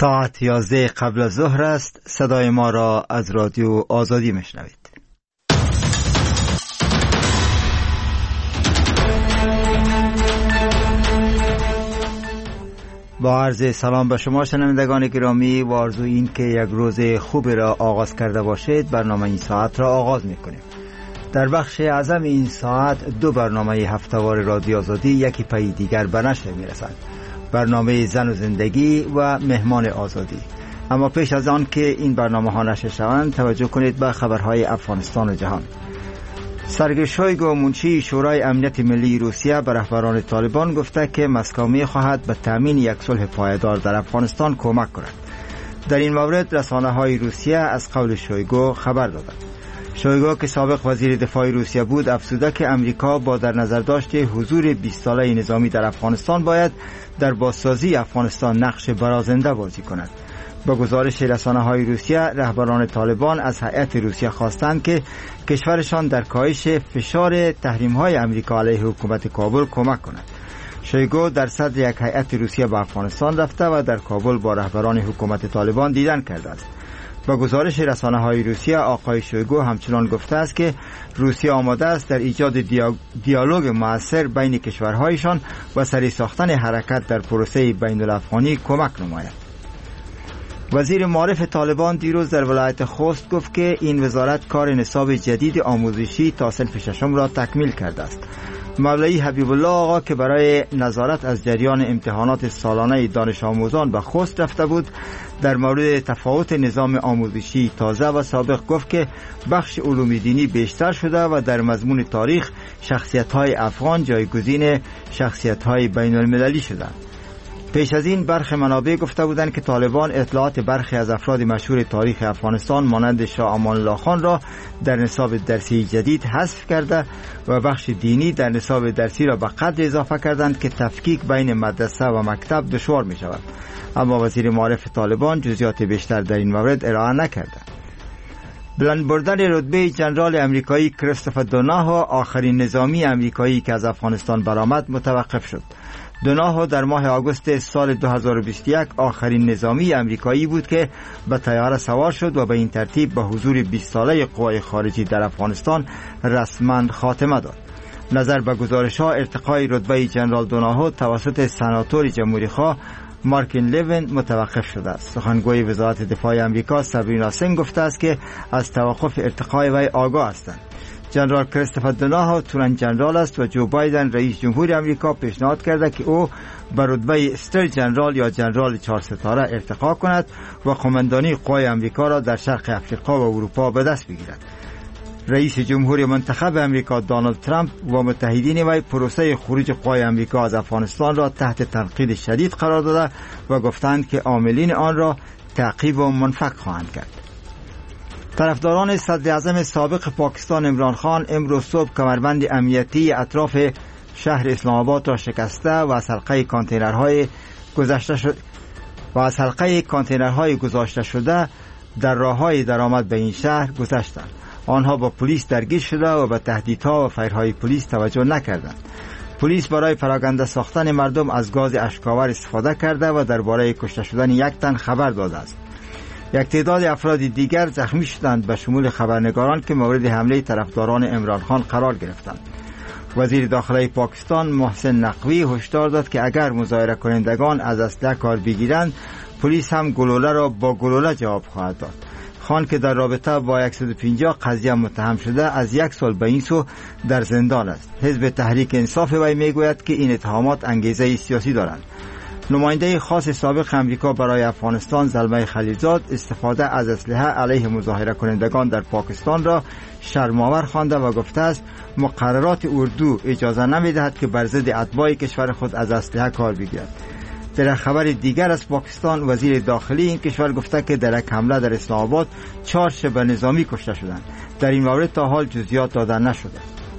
ساعت 11 قبل از ظهر است. صدای ما را از رادیو آزادی میشنوید. با عرض سلام به شما شنوندگان گرامی و آرزو این که یک روز خوب را آغاز کرده باشید، برنامه این ساعت را آغاز میکنیم. در بخش اعظم این ساعت دو برنامه هفته‌وار رادیو آزادی یکی پی دیگر به نشر میرسند. برنامه زن و زندگی و مهمان آزادی. اما پیش از آن که این برنامه ها نشر شوند، توجه کنید به خبرهای افغانستان و جهان. سرگی شویگو منشی شورای امنیت ملی روسیه به رهبران طالبان گفته که مسکو می‌خواهد به تامین یک صلح پایدار در افغانستان کمک کند. در این مورد رسانه‌های روسیه از قول شویگو خبر دادند. شویگو که سابق وزیر دفاع روسیه بود، افزوده که امریکا با در نظر داشت حضور 20 ساله نظامی در افغانستان باید در بازسازی افغانستان نقش برازنده بازی کند. با گزارش رسانه‌های روسیه، رهبران طالبان از هیئت روسیه خواستند که کشورشان در کاهش فشار تحریم‌های امریکا علیه حکومت کابل کمک کند. شویگو در صدر یک هیئت روسیه به افغانستان رفته و در کابل با رهبران حکومت طالبان دیدن کرده است. با گزارش رسانه‌های روسیه، آقای شویگو همچنان گفته است که روسیه آماده است در ایجاد دیالوگ مؤثر بین کشورهایشان و سری ساختن حرکت در پروسه بین‌الافغانی کمک نماید. وزیر معارف طالبان دیروز در ولایت خوست گفت که این وزارت کار نصاب جدید آموزشی تا صنف ششم را تکمیل کرده است. مولوی حبیب الله آقا که برای نظارت از جریان امتحانات سالانه دانش آموزان به خوست رفته بود، در مورد تفاوت نظام آموزشی تازه و سابق گفت که بخش علوم دینی بیشتر شده و در مضمون تاریخ شخصیت‌های افغان جایگزین شخصیت‌های بین‌المللی شدند. پیش از این برخی منابع گفته بودند که طالبان اطلاعات برخی از افراد مشهور تاریخ افغانستان مانند شاه امان الله خان را در نصاب درسی جدید حذف کرده و بخش دینی در نصاب درسی را به قدر اضافه کردند که تفکیک بین مدرسه و مکتب دشوار می شود. اما وزیر معارف طالبان جزئیات بیشتر در این مورد ارائه نکرده. بلند بردن رتبه جنرال امریکایی کریستوفر دوناهو، آخرین نظامی امریکایی که از افغانستان برآمد، متوقف شد. دوناهو در ماه آگوست سال 2021 آخرین نظامی امریکایی بود که به طیاره سوار شد و به این ترتیب به حضور 20 ساله قوای خارجی در افغانستان رسما خاتمه داد. نظر به گزارش‌ها، ارتقای رتبه جنرال دوناهو توسط سناتور جمهوری‌خواه مارکین لیون متوقف شده است. سخنگوی وزارت دفاع امریکا سابرینا سنگ گفته است که از توقف ارتقای وی آگاه هستند. جنرال کریستوفر دوناهو تورن جنرال است و جو بایدن رئیس جمهور امریکا پیشنهاد کرده که او به رتبه استر جنرال یا جنرال 4 ستاره ارتقا کند و قماندانی قوای امریکا را در شرق افریقا و اروپا به دست بگیرد. رئیس جمهور منتخب امریکا دونالد ترامپ و متحدین وی پروسه خروج قوای امریکا از افغانستان را تحت تنقید شدید قرار داده و گفتند که عاملین آن را تعقیب و منفک خواهند کرد. طرفداران صدر اعظم سابق پاکستان عمران خان امروز صبح کمربند امنیتی اطراف شهر اسلام آباد را شکسته و از حلقه کانتینرهای گذاشته شده در راههای درآمد به این شهر گذشتند. آنها با پلیس درگیر شده و به تهدیدها و فیرهای پلیس توجه نکردند. پلیس برای پراکنده ساختن مردم از گاز اشک‌آور استفاده کرده و درباره کشته شدن یک تن خبر داده است. یک تعداد افراد دیگر زخمی شدند، به شمول خبرنگاران که مورد حمله طرفداران عمران خان قرار گرفتند. وزیر داخلی پاکستان محسن نقوی هشدار داد که اگر مظاهره کنندگان از اسلحه کار بگیرند، پلیس هم گلوله را با گلوله جواب خواهد داد. خان که در رابطه با 150 قضیه متهم شده، از 1 سال به این سو در زندان است. حزب تحریک انصاف وی میگوید که این اتهامات انگیزه سیاسی دارند. نماینده خاص سابق امریکا برای افغانستان زلمه خلیلزاد استفاده از اسلحه علیه مظاهره کنندگان در پاکستان را شرم‌آور خوانده و گفته است مقررات اردو اجازه نمی‌دهد که بر ضد اتباع کشور خود از اسلحه کار بگیرد. در خبر دیگر از پاکستان، وزیر داخلی این کشور گفته که در یک حمله در اسلام آباد 4 شبه نظامی کشته شدند. در این مورد تا حال جزئیات داده نشده.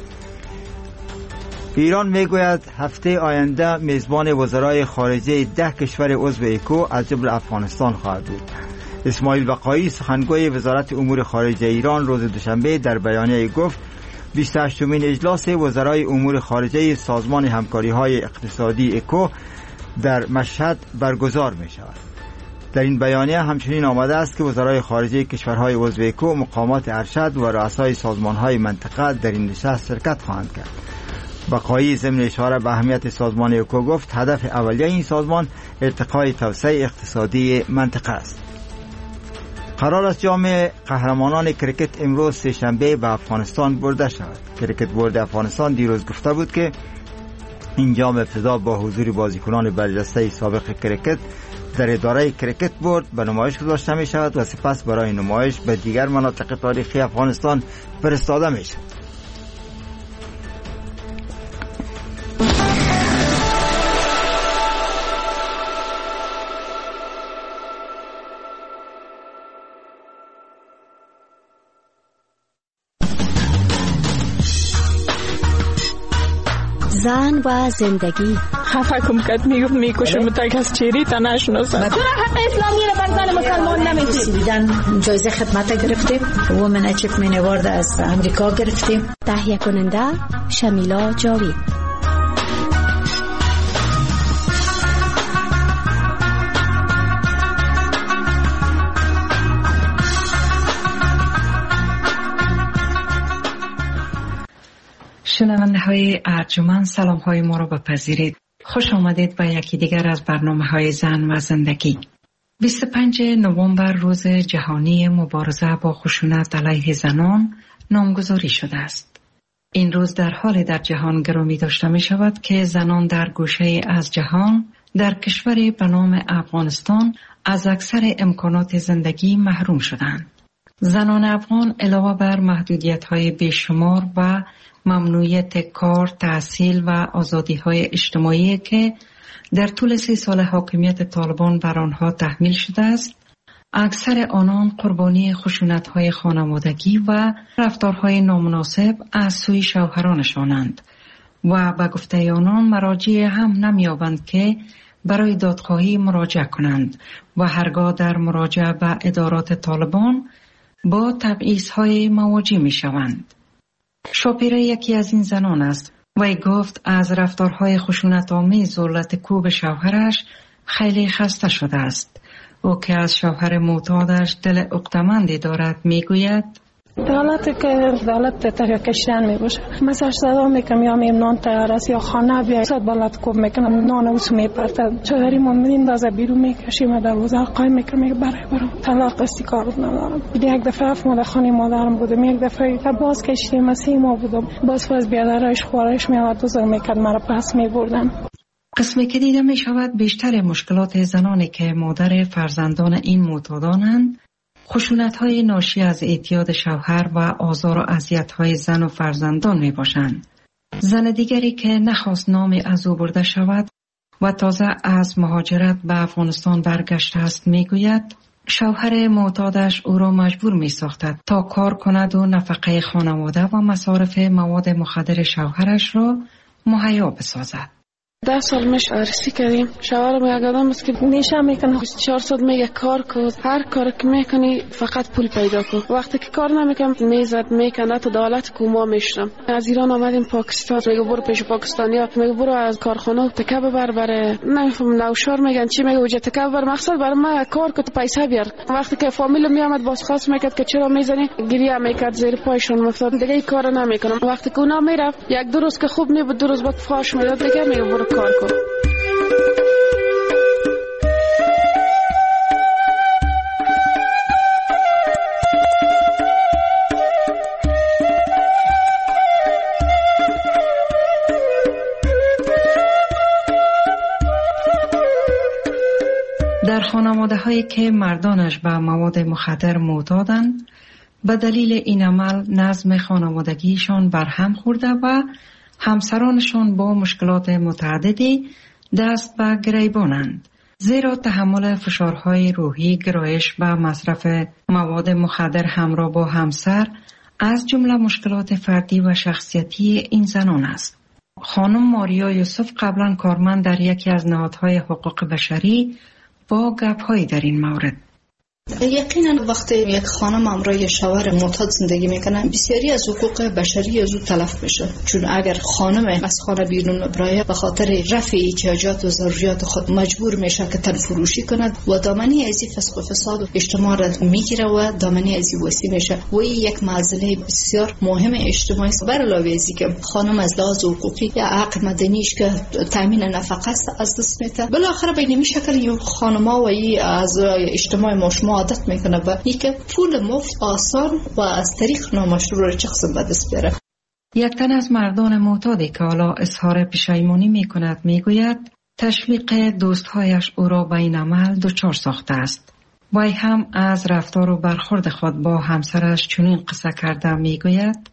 ایران میگوید هفته آینده میزبان وزرای خارجه 10 کشور عضو اکو از جمله افغانستان خواهد بود. اسماعیل بقایی سخنگوی وزارت امور خارجه ایران روز دوشنبه در بیانیه گفت 28مین اجلاس وزرای امور خارجه سازمان همکاری‌های اقتصادی اکو در مشهد برگزار می شود. در این بیانیه همچنین آمده است که وزرای خارجه کشورهای عضو ایکو، مقامات ارشد و رؤسای سازمانهای منطقه در این نشست شرکت خواهند کرد. بقایی ضمن اشاره به اهمیت سازمان ایکو گفت هدف اولیه این سازمان ارتقای توسعه اقتصادی منطقه است. قرار است جام قهرمانان کرکت امروز سه‌شنبه به افغانستان برده شود. کرکت بورد افغانستان دیروز گفته بود که این جام ابتدا با حضور بازیکنان برجسته سابق کرکت در اداره کرکت بورد به نمایش گذاشته می شود و سپس برای نمایش به دیگر مناطق تاریخی افغانستان فرستاده می شود. زن و زندگی. خفه کم کد میکشم تک از چیری تا نشناسم. چرا حق اسلامی رو بر زن مسلمان نمیدید؟ جایزه خدمت گرفتیم. وومن اچیومنت اوارد از امریکا گرفتیم. تهیه کننده شمیلا جاوید. شنونده های ارجمند، سلام های ما را بپذیرید. خوش آمدید به یکی دیگر از برنامه های زن و زندگی. 25 نوامبر روز جهانی مبارزه با خشونت علیه زنان نامگذاری شده است. این روز در حال در جهان گرامی داشته می شود که زنان در گوشه از جهان در کشوری به نام افغانستان از اکثر امکانات زندگی محروم شدند. زنان افغان علاوه بر محدودیت‌های بیشمار و ممنوعیت کار، تحصیل و آزادی‌های اجتماعی که در طول 3 سال حاکمیت طالبان بر آنها تحمیل شده است، اکثر آنان قربانی خشونت‌های خانوادگی و رفتارهای نامناسب از سوی شوهرانشانند و به گفته آنان مراجع هم نمی‌یابند که برای دادخواهی مراجعه کنند و هرگاه در مراجعه به ادارات طالبان با تبعیض‌های مواجه می‌شوند. شاپیره یکی از این زنان است. وی گفت از رفتارهای خشونت‌آمیز ذلت کوب شوهرش خیلی خسته شده است. او که از شوهر معتادش دل عقده‌مندی دارد میگوید دولت که دولت تگه کشتن می باشه. مثلا صدا میکنم یا میم نان تیار است یا خانه بیا صد بالات کوب میکنم نان اوس میپرته چهاری ما میندازه بیرون میکشیم در وزار قایم میکنم برام طلاق استیکار ندارم. یک دفعه رفت مادر خانه مادرم بودم، یک دفعه باز کشتیم مسیح ما بودم باز بیادرش خوارش میاد دوزار میکرد مرا پس میبردن. قسمی که دیده می شود بیشتر مشکلات زنانی که مادر فرزندان این معتادانند خشونت‌های ناشی از اعتیاد شوهر و آزار و اذیت‌های زن و فرزندان می‌باشند. زن دیگری که نخواست نامی از او برده شود و تازه از مهاجرت به افغانستان برگشته است میگوید شوهر معتادش او را مجبور می‌ساختند تا کار کند و نفقه خانواده و مصارف مواد مخدر شوهرش را مهیا بسازد. 10 سال میشه عرضی کردیم. شوهرم یک آدم است که نیشه میکنه 24 ساعت میگه کار کن، هر کار که میکنی فقط پول پیدا کن. وقتی که کار نمیکنم میزد میکنه تو دولت کوما میشم. از ایران آمدیم پاکستان، میگه برو پیش پاکستانیا، میگه برو از کارخانه تکه ببر بره نمیفهم نوشار میگن چی میگه وجه تکه ببر مقصد برای ما کار که تو پیسه بیار. وقتی که فامیل میامد باز خواست میکرد که چرا میزنی گریه میکرد زیر پایشون مفتاد دیگه این کار نمیکنم. وقتی که اونا میرفت یک دو روز که خوب نبود 2 روز بعد فاش میداد دیگه میگه برو کار کن. در خانواده هایی که مردانش به مواد مخدر معتادند به دلیل این عمل نظم خانوادگیشان برهم خورده و همسرانشان با مشکلات متعددی دست به گریبانند. زیرا تحمل فشارهای روحی، گرایش به مصرف مواد مخدر همراه با همسر از جمله مشکلات فردی و شخصیتی این زنان است. خانم ماریا یوسف قبلا کارمند در یکی از نهادهای حقوق بشری با گپ‌هایی در این مورد. یقینا وقتی یک خانم همراه شوهر معتاد زندگی میکنه بسیاری از حقوق بشری از او تلف میشه، چون اگر خانم از خانه بیرون برای به خاطر رفع احتیاجات و ضروریات خود مجبور میشه که تن فروشی کند و دامنه از فسق و فساد و اجتماع را میگیره و دامنه از وسیع میشه و این یک معضله بسیار مهم اجتماعی است. بر علاوه از اینکه خانم از لحاظ حقوقی یا حق مدنیش که تامین نفقه است از دست میده، بالاخره به این شکل این خانم‌ها و این از اجتماع ما شما عادت میکنه و اینکه پول مفت آسان و از طریق نامشروع را چخصم به دست بیاره. یک تن از مردان معتادی که حالا اظهار پشیمانی میکند میگوید تشویق دوستهایش او را به این عمل دچار ساخته است. وی هم از رفتار و برخورد خود با همسرش چنین قصه کرده میگوید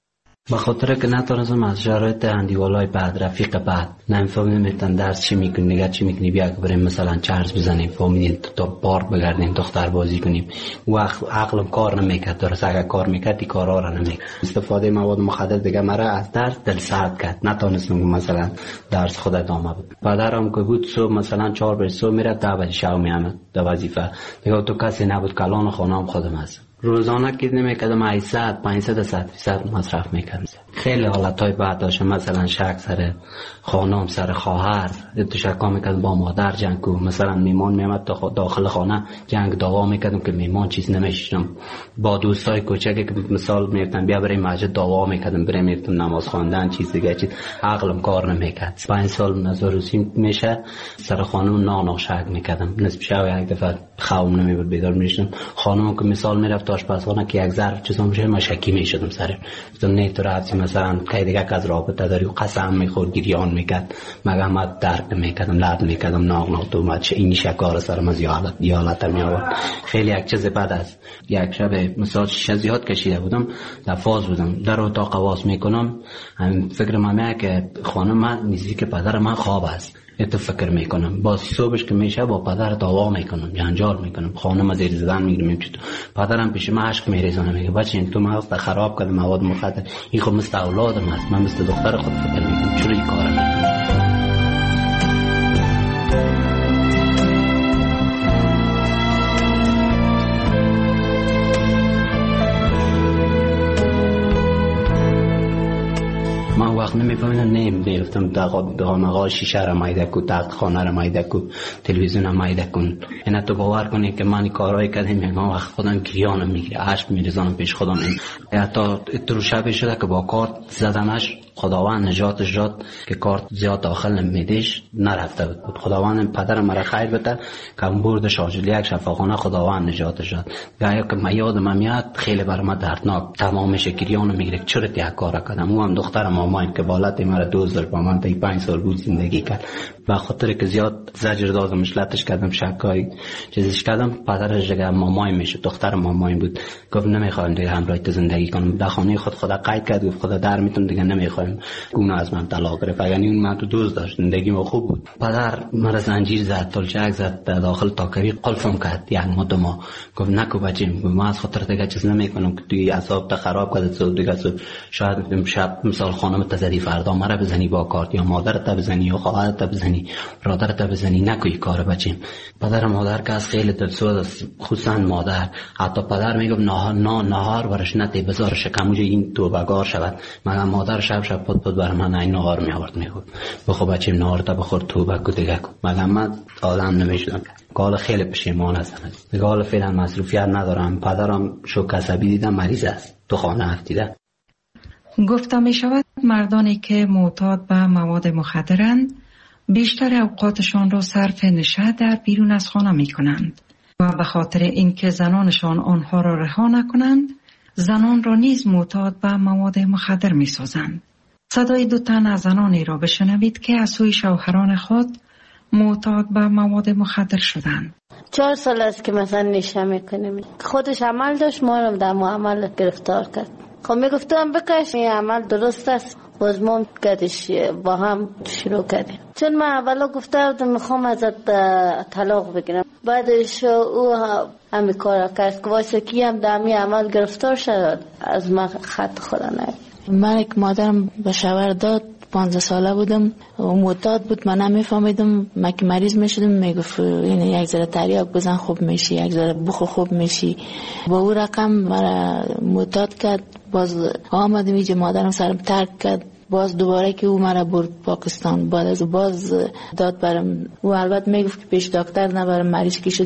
به خاطر که نتونستم از شرایط اندیوالای بعد رفیق بعد نمیتونم درس چی میکنیم نگه چی میکنیم بیا که بریم مثلا چرز بزنیم فهمیدین تا پارک بگردیم دختر بازی کنیم و عقلم کار نمیکرد. درست اگر کار میکرد این کارها را نمیکرد. استفاده مواد مخدر دیگه مرا از درس دل سرد کرد. نتونستم مثلا درس خود ادامه بدم. پدرم که بود صبح مثلا 4 بجه صبح میرفت 10 بجه شب میامد در وظیفه دیگه تو کسی نبود کلان خونم خودم هستم. روزانه که نمیکردم 800-500 مصرف میکردم. خیلی حالتهای بعد داشتم مثلا شک سر خانم سر خواهر تشکا میکردم با مادر جنگ کو مثلا میمان میامد داخل خانه جنگ دعوا میکردم که میمان چیز نمیشنم. با دوستای کوچکی که مثال میگفتن بیا بریم مسجد دعوا میکردم بریم میرفتم نماز خواندن چیز دیگه چیز عقلم کار نمیکرد. 5 سال نزاروسی میشه سر خانم نانا شک میکردم. نصف شب یک دفعه خوابم نمیبرد بیدار میشدم. خانم که مثال میرفت آشپزخانه که یک ظرف چیزا میشه مشکی میشدم سر گفتم نه تو راحتی مثلا که دیگه از رابطه داری و قسم میخورد گریان میکرد مگه ما درک میکردم لرد میکردم ناغ تو ما چه این شکار سرم از یالت می آورد. خیلی یک چیز بعد از یک شب مثلا شیشه زیاد کشیده بودم در فاز بودم در اتاق واس میکنم فکر من که خانم من نزدیک پدر من خواب است. تو فکر میکنم باز صبحش که میشه با پدر دعوا میکنم جنجال میکنم خانم از زیر زدن میگیرم چطور پدرم پیش من عشق میریزونه میگه بچه این تو مغز خراب کرده مواد مخدر این خود مثل اولادم است من مثل دختر خود فکر میکنم چرا این کارو میکنم. من وقت نمیفهمیدم میرفتم دغامغا شیشه را مایده کو تخت خانه را مایده کو تلویزیون را مایده کن. اینا تو باور کنی که من کارهای کردم میگم وقت خودم گریانم میگیره عشق میریزانم پیش خودم. حتی تو شب شده که با کارت زدمش خداوند نجاتش داد که کارت زیاد داخل نمیدیش نرفته بود. خداوند پدرم مرا خیر بده که برد شاجلی یک شفاخانه خداوند نجاتش داد. گایا که من یادم میاد خیلی برام دردناک تمامش گریانم میگیره چرا یک کار کردم. او هم دخترم مامایم که بالات مرا دوست داشت با من تا 5 سال بود زندگی کرد. به خاطر که زیاد زجر دادم مشلتش کردم شکای چیزش کردم پدرش دیگه مامایم میشه دختر مامایم بود گفت نمیخوام دیگه همراه تو زندگی کنم. در خانه خدا قید کرد گفت خدا در میتونم دیگه نمیخوام اون از من طلاق گرفت. یعنی اون من تو دوست داشت زندگی ما خوب بود. پدر مرا زنجیر زد تلچک زد داخل تاکوی قلفم کرد یک ماه گفت نکو بچه‌م من از خاطر دیگه چیز نمیکنم که توی اعصاب تا خراب کرد صبح دیگه شاید شب مثال خانم تزدی فردا مرا بزنی با کارت یا مادرت بزنی یا خواهرت بزنی برادرت بزنی نکوی کار بچه‌م. پدر مادر که از خیلی دلسوز است خصوصا مادر. حتی پدر میگه نهار ورش نته بذار شکموج این تو بگار شود مگر مادر شب پد بر من این نهار می آورد میگفت بخو بچه‌م نهار تا بخور تو بگو دیگه مگر من آدم نمیشدم. قال خیلی پشیمان هستم دیگه حالا فعلا مصروفیت ندارم. پدرم شوک عصبی دیدم مریض است تو خانه افتیده. گفته می شود مردانی که معتاد به مواد مخدرند بیشتر اوقاتشان را صرف نشاط در بیرون از خانه می کنند و به خاطر اینکه زنانشان آنها را رها نکنند زنان را نیز معتاد به مواد مخدر می سازند. صدای 2 تن از زنانی را بشنوید که از سوی شوهران خود معتاد به مواد مخدر شدند. 4 سال است که مثلا نشه میکنیم. خودش عمل داشت ما رو در عمل گرفتار کرد. خب میگفتم بکش این عمل درست است باز ما کدش با هم شروع کردیم. چون من اولا گفته بودم میخوام ازت طلاق بگیرم بعدش او همین کار کرد که واسه کی هم در همین عمل گرفتار شد از من خط خدا نگیر. من که مادرم به شوهر داد 15 ساله بودم، معتاد بود، من نمیفهمیدم. من که مریض میشدم میگفت این یک ذره تریاک بزن خوب میشی، یک ذره بخور خوب میشی. با او رقم مرا معتاد کرد. باز آمدم اینجا، مادرم سرم ترک کرد. باز دوباره که او مرا برد پاکستان، بعد از باز داد برم. او البته میگفت که پیش دکتر نبرم، مریض که شد